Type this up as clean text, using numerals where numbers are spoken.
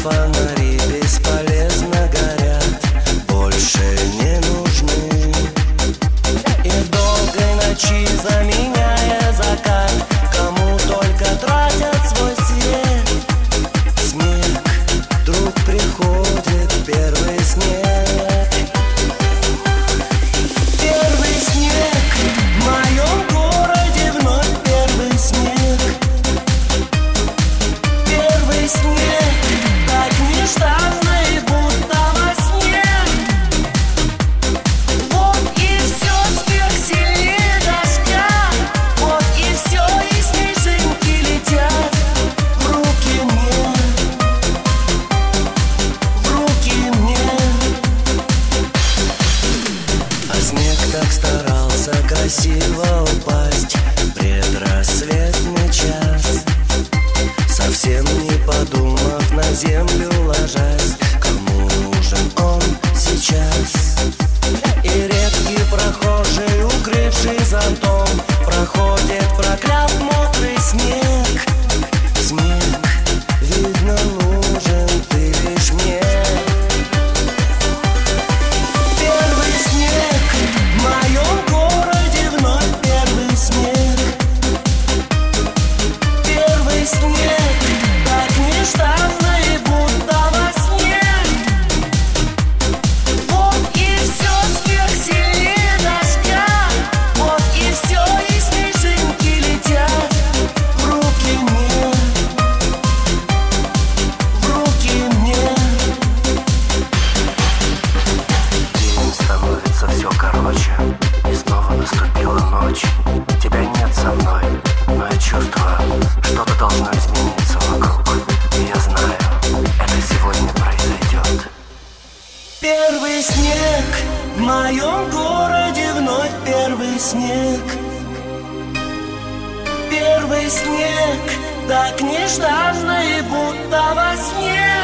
фонари бесполезно горят, больше не нужны. И в долгой ночи, заменяя закат, кому только тратят свой свет. Снег, вдруг приходит первый снег. Первый снег, в моем городе вновь первый снег. Первый снег, так нежданно и будто во сне. Вот и все сверхсильнее дождя, вот и все, и снежинки летят в руки мне, в руки мне. А снег так старался красиво упасть в предрассветный час, совсем не подумав, на землю ложась. Кому нужен он сейчас? И редкий прохожий, укрывший зонтом, проходит, прокляв мокрый снег. Снег, видно, нужен ты лишь мне. Первый снег, в моем городе вновь первый снег. Первый снег, так нежданно и будто во сне. Вот и все сверхсильнее дождя, вот и все, и снежинки летят в руки мне, в руки мне. День становится все короче, и снова наступила ночь. Тебя нет со мной, но я чувствую, что-то должно измениться вокруг. И я знаю, это сегодня произойдет. Первый снег, в моем городе вновь первый снег. Первый снег, так нежданно и будто во сне.